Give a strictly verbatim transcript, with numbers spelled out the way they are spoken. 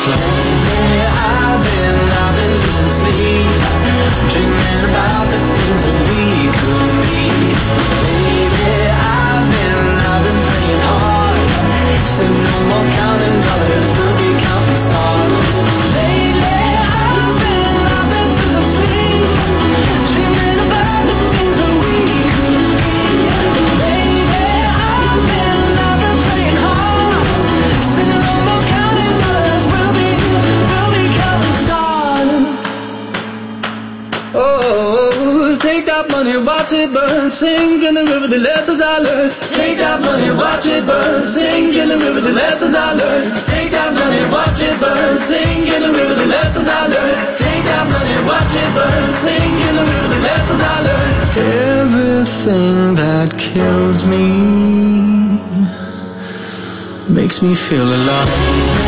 Lately I've been, I've been losing sleep, dreaming about the things that we could be. Baby, I've been, I've been praying hard, said no more counting dollars, we'll be counting stars. Lately I've been, I've been losing sleep, dreaming about the things that we could be. Baby, I've been, I've been praying hard, said no more counting dollars, we'll be, we'll be counting stars. Oh, take that money, watch it burn, sink in the river, the lessons I learned. Take that money, watch it burn, sink in the river, the lessons I learned. Take that money, watch it burn, sink in the river, the lessons I learned. Take that money, watch it burn, sink in the river, the lessons I learned. Everything that kills me makes me feel alive.